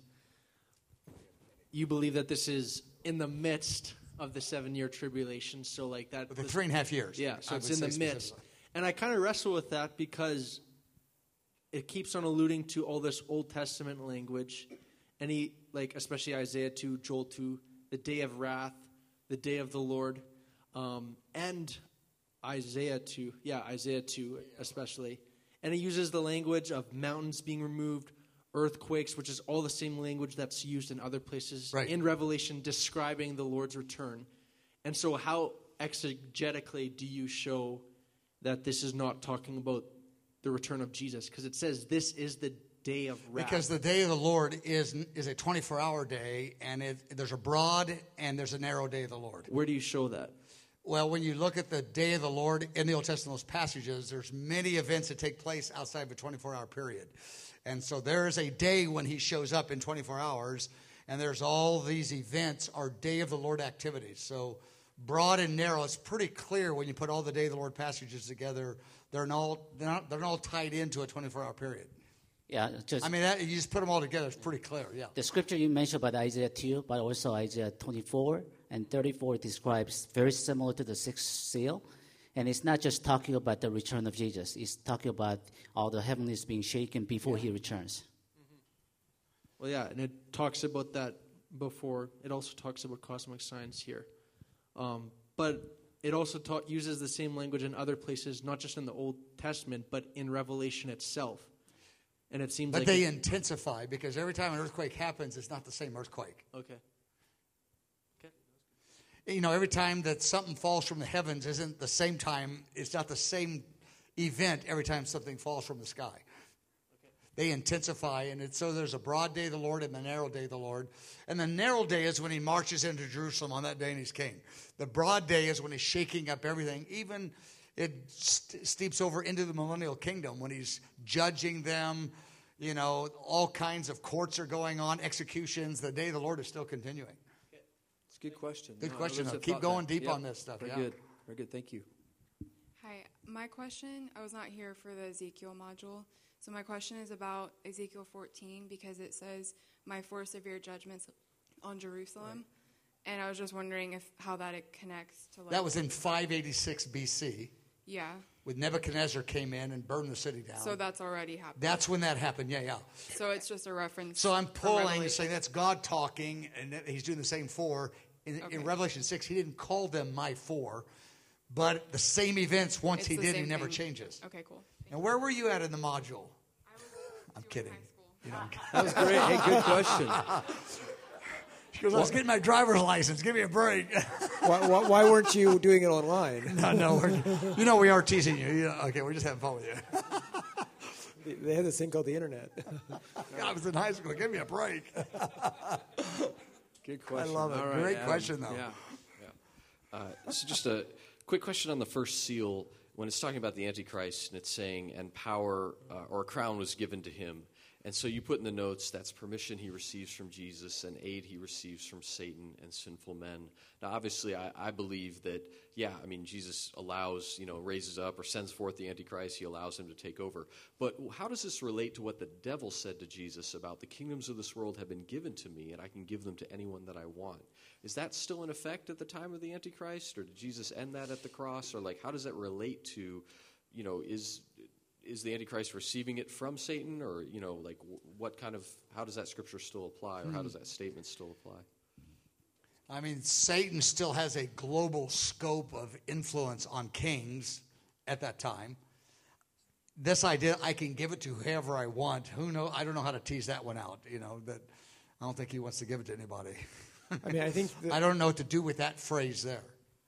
you believe that this is in the midst of the seven-year tribulation, so like that... The three and a half years. Yeah, so I it's would in the say midst. specifically. And I kind of wrestle with that because it keeps on alluding to all this Old Testament language, and he, like especially Isaiah two, Joel two, the day of wrath, the day of the Lord, um, and Isaiah two, yeah, Isaiah two especially. And he uses the language of mountains being removed, earthquakes, which is all the same language that's used in other places Right. in Revelation describing the Lord's return. And so how exegetically do you show that this is not talking about the return of Jesus? Because it says this is the day of wrath. Because the day of the Lord is is a twenty-four hour day, and it, there's a broad and there's a narrow day of the Lord. Where do you show that? Well, when you look at the day of the Lord in the Old Testament, those passages, there's many events that take place outside of a twenty-four hour period. And so there is a day when he shows up in twenty-four hours, and there's all these events are day of the Lord activities. So broad and narrow, it's pretty clear when you put all the day of the Lord passages together, they're not all, they're not, they're not all tied into a twenty-four hour period. Yeah, just I mean, that, you just put them all together, it's pretty clear, yeah. the scripture you mentioned about Isaiah two, but also Isaiah twenty-four and thirty-four describes very similar to the sixth seal. And it's not just talking about the return of Jesus. It's talking about all the heavenlies being shaken before he returns. Well, yeah, and it talks about that before. It also talks about cosmic signs here. Um, but it also ta- uses the same language in other places, not just in the Old Testament, but in Revelation itself. And it seems But like... they it- intensify, because every time an earthquake happens, it's not the same earthquake. Okay. You know, every time that something falls from the heavens isn't the same time, it's not the same event every time something falls from the sky. They intensify, and it's, so there's a broad day of the Lord and the narrow day of the Lord. And the narrow day is when he marches into Jerusalem on that day and he's king. The broad day is when he's shaking up everything. Even it st- steeps over into the millennial kingdom when he's judging them. You know, all kinds of courts are going on, executions. The day of the Lord is still continuing. It's a good question. Good No, question. others Though. have Keep thought going that. deep Yeah. on this stuff. Very yeah. good. Very good. Thank you. Hi. My question, I was not here for the Ezekiel module. So my question is about Ezekiel fourteen because it says, my four severe judgments on Jerusalem. Right. And I was just wondering if how that it connects to like... That was in five eighty-six B C. Yeah. When Nebuchadnezzar came in and burned the city down. So that's already happened. That's when that happened, yeah, yeah. So it's just a reference. So I'm from pulling, Revelation. saying that's God talking, and he's doing the same four. In, Okay. in Revelation six, he didn't call them my four, but the same events, once It's he the did, he same never thing. changes. Okay, cool. And where were you at in the module? I'm kidding. You know, I'm kidding. That was great. Hey, good question. She goes, I was getting my driver's license. Give me a break. why, why, why weren't you doing it online? no, no. We're, you know, we are teasing you. you know, okay, we're just having fun with you. They have this thing called the internet. I was in high school. Give me a break. Good question. I love it. All right, Great Adam. question, though. Yeah. Uh, so just a quick question on the first seal. When it's talking about the Antichrist and it's saying, and power uh, or a crown was given to him. And so you put in the notes that's permission he receives from Jesus and aid he receives from Satan and sinful men. Now, obviously, I, I believe that, yeah, I mean, Jesus allows, you know, raises up or sends forth the Antichrist. He allows him to take over. But how does this relate to what the devil said to Jesus about the kingdoms of this world have been given to me and I can give them to anyone that I want? Is that still in effect at the time of the Antichrist, or did Jesus end that at the cross? Or, like, how does that relate to, you know, is... Is the Antichrist receiving it from Satan, or, you know, like what kind of, how does that scripture still apply, or how does that statement still apply? I mean, Satan still has a global scope of influence on kings at that time. This idea, I can give it to whoever I want. Who know? I don't know how to tease that one out. You know, that I don't think he wants to give it to anybody. I mean, I think I don't know what to do with that phrase there.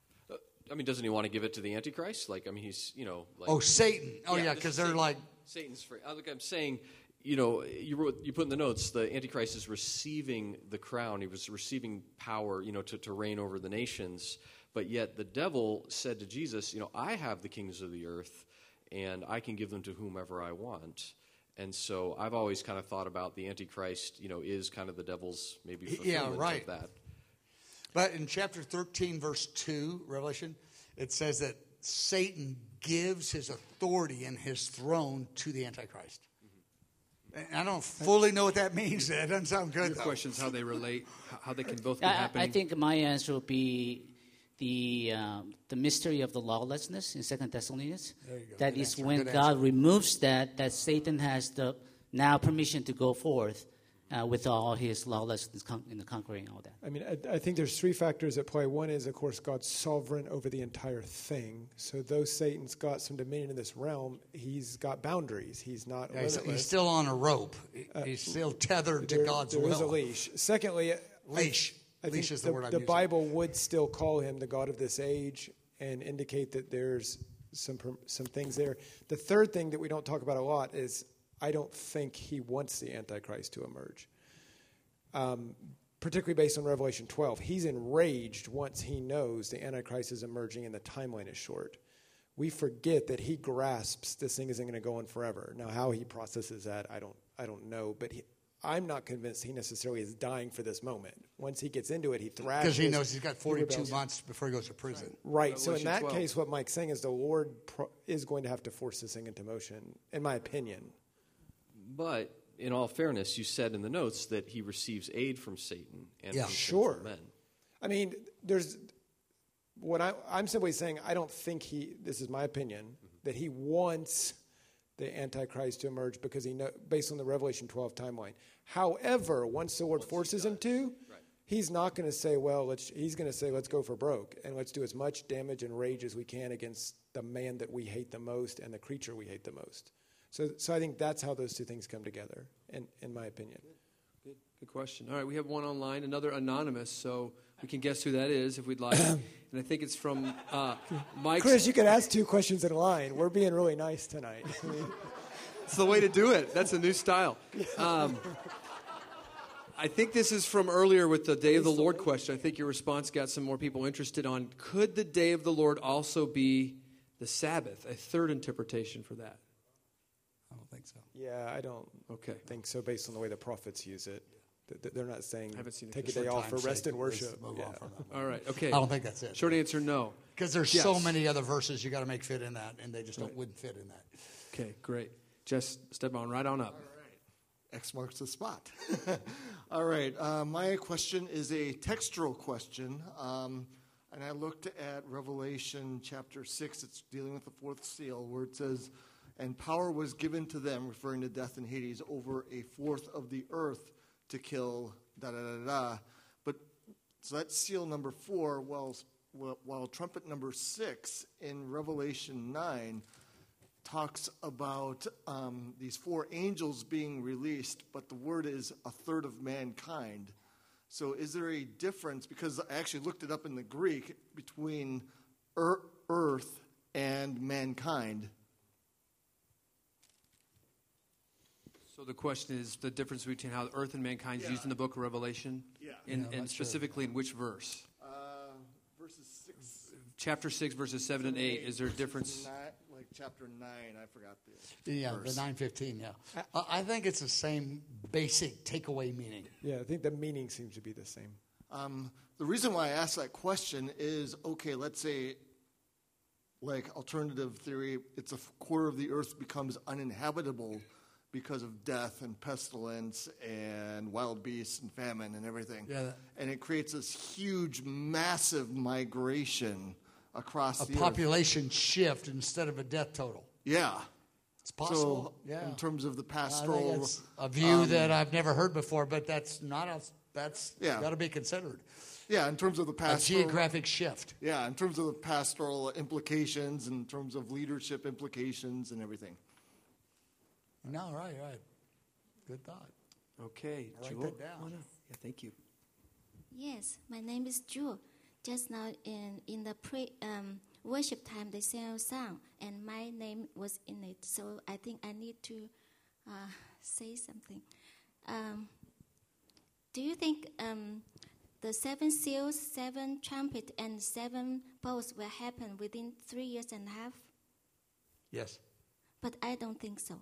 I mean, doesn't he want to give it to the Antichrist? Like, I mean, he's, you know, like, Oh, Satan. Oh, yeah, this because is they're Satan. like, Satan's free. I Like I'm saying, you know, you wrote, you put in the notes, the Antichrist is receiving the crown. He was receiving power, you know, to, to reign over the nations. But yet the devil said to Jesus, you know, I have the kings of the earth, and I can give them to whomever I want. And so I've always kind of thought about the Antichrist, you know, is kind of the devil's maybe fulfillment yeah, right. of that. But in chapter thirteen, verse two, Revelation, it says that Satan gives his authority and his throne to the Antichrist. Mm-hmm. I don't fully know what that means. That doesn't sound good, Your though. question is how they relate, how- how they can both be I, happening. I think my answer would be the um, the mystery of the lawlessness in Second Thessalonians. There you go. That Good is answer. when Good God answer. removes that, that Satan has the now permission to go forth uh, with all his lawlessness con- in the conquering all that. I mean, I, I think there's three factors at play. One is, of course, God's sovereign over the entire thing. So though Satan's got some dominion in this realm, he's got boundaries. He's not Yeah, he's, limitless. he's still on a rope. He- he's still tethered to There- God's there will. is a leash. Secondly, Leash. I Leash think is the the, word I'm the using. Bible would still call him the God of this age and indicate that there's some per- some things there. The third thing that we don't talk about a lot is I don't think he wants the Antichrist to emerge. Um, particularly based on Revelation twelve. He's enraged once he knows the Antichrist is emerging and the timeline is short. We forget that he grasps this thing isn't going to go on forever. Now, how he processes that, I don't, I don't know. But he, I'm not convinced he necessarily is dying for this moment. Once he gets into it, he thrashes. Because he knows he's got he forty-two rebels. months before he goes to prison. Right. So in Revelation that twelve. case, what Mike's saying is the Lord pro- is going to have to force this thing into motion, in my opinion. But in all fairness, you said in the notes that he receives aid from Satan and Yeah. from Sure. sinful men. I mean, there's what I, I'm simply saying. I don't think he. This is my opinion Mm-hmm. that he wants the Antichrist to emerge because he know, based on the Revelation twelve timeline. However, once the Lord forces him to, Right. he's not going to say, "Well, let's." He's going to say, "Let's go for broke and let's do as much damage and rage as we can against the man that we hate the most and the creature we hate the most." So, so I think that's how those two things come together, in in my opinion. Good, good question. All right, we have one online, another anonymous, so we can guess who that is if we'd like. And I think it's from uh, Mike. Chris, you could ask two questions in line. We're being really nice tonight. It's the way to do it. That's a new style. Um, I think this is from earlier with the Day of the Lord question. I think your response got some more people interested on, could the Day of the Lord also be the Sabbath? A third interpretation for that. I don't think so. Yeah, I don't okay. think so based on the way the prophets use it. Th- They're not saying I haven't seen it take a for day off for time's rest sake, and let's worship. move Yeah. on from that. All right, okay. I don't think that's it. Short answer, no. Because there's Yes. so many other verses you got to make fit in that, and they just don't Right. wouldn't fit in that. Okay, great. Just step on right on up. X marks the spot. All right. Uh, my question is a textual question. Um, and I looked at Revelation chapter six. It's dealing with the fourth seal, where it says, and power was given to them, referring to death and Hades, over a fourth of the earth to kill, da da da da. But so that's seal number four, while, while trumpet number six in Revelation nine talks about um, these four angels being released, but the word is a third of mankind. So is there a difference, because I actually looked it up in the Greek, between er- earth and mankind? So the question is the difference between how earth and mankind is Yeah. used in the book of Revelation? Yeah. In, Yeah, I'm and not sure. specifically in which verse? Uh, verses six. Chapter six, verses seven and eight. Is there a difference? Nine, like chapter nine, I forgot the Yeah, verse. the nine fifteen. Yeah, I, I think it's the same basic takeaway meaning. Yeah, I think the meaning seems to be the same. Um, the reason why I asked that question is, okay, let's say, like alternative theory, it's a quarter of the earth becomes uninhabitable because of death and pestilence and wild beasts and famine and everything. Yeah, that- and it creates this huge, massive migration across A the earth. population shift instead of a death total. Yeah. It's possible. So, yeah. in terms of the I pastoral, think it's a view um, that I've never heard before, but that's not a, that's Yeah. got to be considered. yeah, in terms of the A pastoral, geographic shift. yeah, in terms of the pastoral implications, in terms of leadership implications, and everything. No, right, right. Good thought. Okay, Write Jewel. that down. Come on up. Yeah, thank you. Yes, my name is Jewel. Just now in, in the pre, um, worship time, they sang a song, and my name was in it. So I think I need to uh, say something. Um, do you think um, the seven seals, seven trumpet, and seven bowls will happen within three years and a half? Yes. But I don't think so.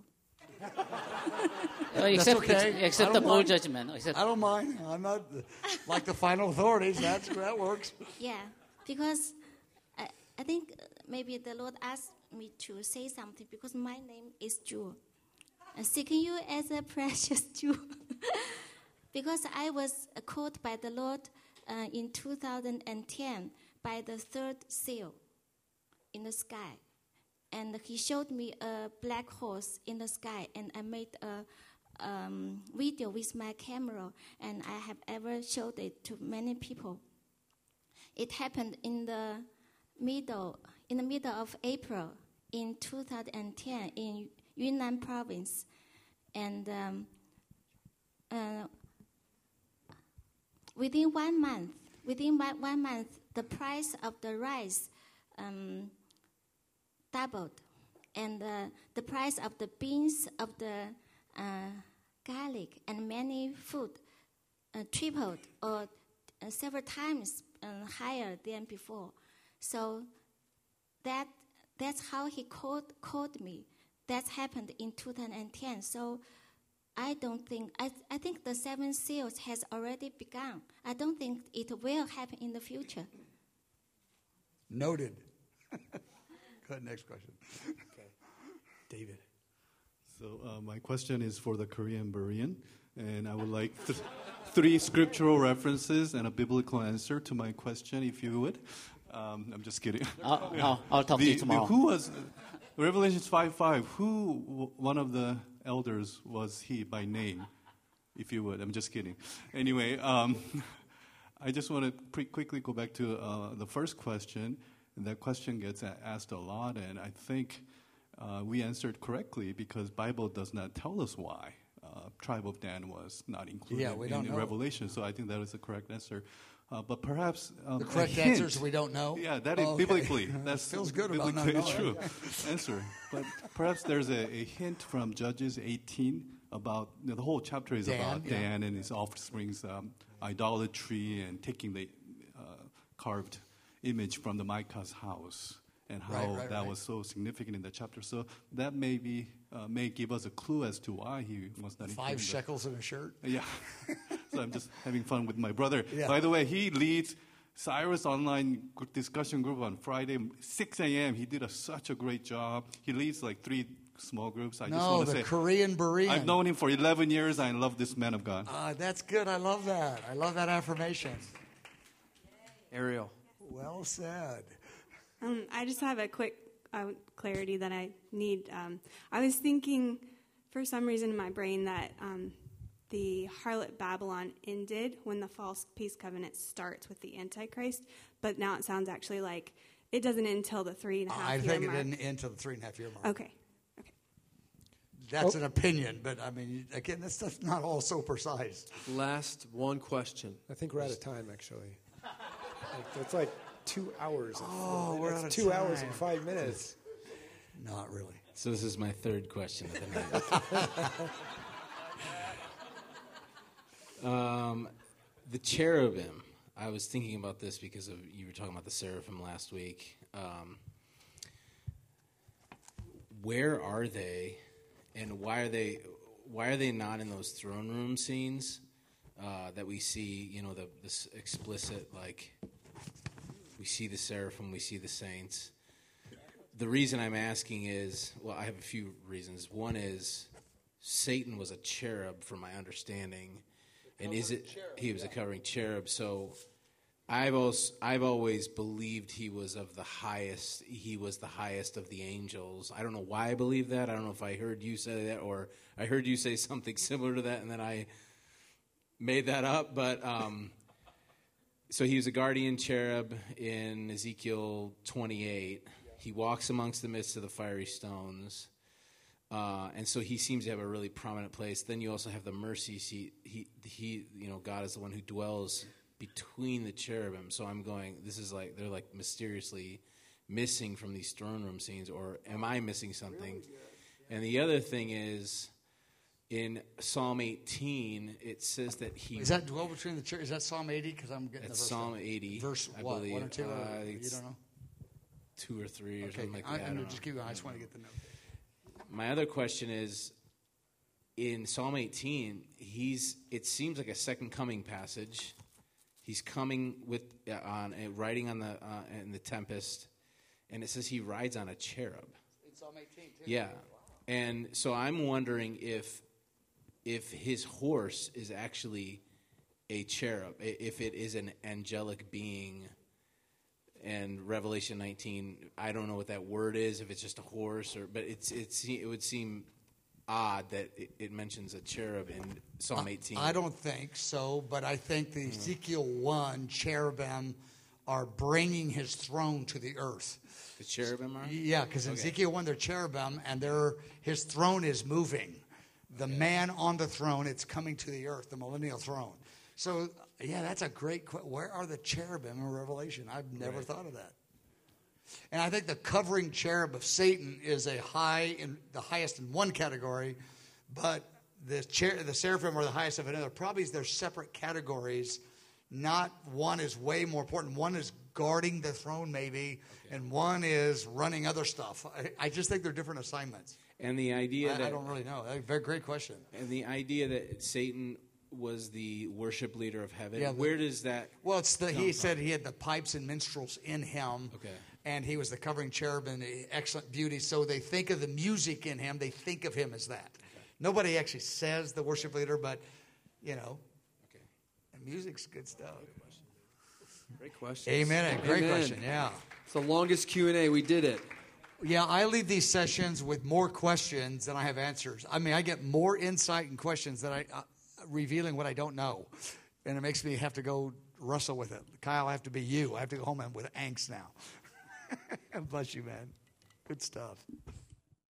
Uh, except okay. the, except I the don't bowl mind. judgment. Except I don't mind. I'm not the- like the final authorities. That's that works. Yeah, because I, I think uh, maybe the Lord asked me to say something because my name is Jewel. And seeking you as a precious jewel. Because I was uh, called by the Lord uh, in two thousand ten by the third seal in the sky. And he showed me a black horse in the sky, and I made a um, video with my camera, and I have ever showed it to many people. It happened in the middle, in the middle of April in two thousand ten in Yunnan province, and um, uh, within one month, within one, one month, the price of the rice um, doubled, and uh, the price of the beans, of the uh, garlic, and many food uh, tripled or uh, several times uh, higher than before. So that that's how he called called me. That happened in two thousand ten. So I don't think I I think the seven seals has already begun. I don't think it will happen in the future. Noted. Go ahead, next question. Okay. David. So uh, my question is for the Korean Berean, and I would like th- three scriptural references and a biblical answer to my question, if you would. Um, I'm just kidding. I'll, I'll, I'll talk the, to you tomorrow. The, who was Revelation five five? Who w- one of the elders was he by name, if you would? I'm just kidding. Anyway, um, I just want to pre- quickly go back to uh, the first question. That question gets a- asked a lot, and I think uh, we answered correctly because Bible does not tell us why uh, tribe of Dan was not included Yeah, we don't in, in know. Revelation. So I think that is the correct answer. Uh, but perhaps um, The correct a hint. answers we don't know? Yeah, that is Oh, okay. biblically. That's Feels good about biblically not true knowing. answer. But perhaps there's a, a hint from Judges eighteen about you know, the whole chapter is Dan, about yeah. Dan and his offspring's um, idolatry and taking the uh, carved image from the Micah's house and how Right, right, that right. was so significant in the chapter. So that may be uh, may give us a clue as to why he was not Five included. shekels in a shirt? Yeah. So I'm just having fun with my brother. Yeah. By the way, he leads Cyrus online gr- discussion group on Friday, six a.m. He did a, such a great job. He leads like three small groups. I just No, want to the say, Korean Berean. I've known him for eleven years. I love this man of God. Ah, that's good. I love that. I love that affirmation. Ariel. Well said. Um, I just have a quick uh, clarity that I need. Um, I was thinking, for some reason in my brain, that um, the harlot Babylon ended when the false peace covenant starts with the Antichrist, but now it sounds actually like it doesn't end until the three and a half I year think mark. it didn't end till the three and a half year mark. Okay. That's Oh. an opinion, but I mean, again, this stuff's not all so precise. Last one question. I think we're out of time, actually. Like, it's like two hours. And Oh, four we're minutes. out of two hours time. and five minutes. Not really. So this is my third question of the night. um, the cherubim. I was thinking about this because of you were talking about the seraphim last week. Um, where are they, and why are they? Why are they not in those throne room scenes uh, that we see? You know, the this explicit like. We see the seraphim, we see the saints. The reason I'm asking is, well, I have a few reasons. One is Satan was a cherub, from my understanding, and is it he was a covering cherub. So I've also, I've always believed he was of the highest. He was the highest of the angels. I don't know why I believe that. I don't know if I heard you say that or I heard you say something similar to that, and then I made that up. But um, so he was a guardian cherub in Ezekiel twenty-eight. He walks amongst the midst of the fiery stones. Uh, and so he seems to have a really prominent place. Then you also have the mercy seat. He, he, you know, God is the one who dwells between the cherubim. So I'm going, this is like, they're like mysteriously missing from these throne room scenes, or am I missing something? And the other thing is, in Psalm eighteen, it says that he... Is that dwell between the church? Is that Psalm eighty? Because I'm getting That's the verse Psalm wrong. eighty, Verse I what? believe. One or two? Uh, or, I think you it's don't know? Two or three or Okay, something like I, that. I I'm don't just know. keep going. I just want to get the note. My other question is, in Psalm eighteen, he's. It seems like a second coming passage. He's coming with uh, on uh, riding on the uh, in the tempest, and it says he rides on a cherub. In Psalm eighteen, too. Yeah, and so I'm wondering if if his horse is actually a cherub, i- if it is an angelic being. And Revelation nineteen, I don't know what that word is, if it's just a horse, or but it's it's it would seem odd that it, it mentions a cherub in Psalm eighteen. I don't think so, but I think the Ezekiel one cherubim are bringing his throne to the earth. The cherubim are? Yeah, because in Okay. Ezekiel one, they're cherubim, and they're, his throne is moving. The man on the throne, it's coming to the earth, the millennial throne. So, yeah, that's a great question. Where are the cherubim in Revelation? I've never Right. thought of that. And I think the covering cherub of Satan is a high, in the highest in one category, but the cher- the seraphim are the highest of another. Probably they're separate categories. Not one is way more important. One is guarding the throne, maybe, and one is running other stuff. I, I just think they're different assignments. And the idea I, that I don't really know. That's a very great question. And the idea that Satan was the worship leader of heaven. Yeah, the- where does that? Well, it's the, come he from? said he had the pipes and minstrels in him. Okay. And he was the covering cherub and the excellent beauty. So they think of the music in him. They think of him as that. Okay. Nobody actually says the worship leader, but, you know, okay. the music's good stuff. Great question. Amen. Great Amen. question, yeah. It's the longest Q and A. We did it. Yeah, I leave these sessions with more questions than I have answers. I mean, I get more insight and questions that I, uh, revealing what I don't know. And it makes me have to go wrestle with it. Kyle, I have to be you. I have to go home and with angst now. Bless you, man. Good stuff.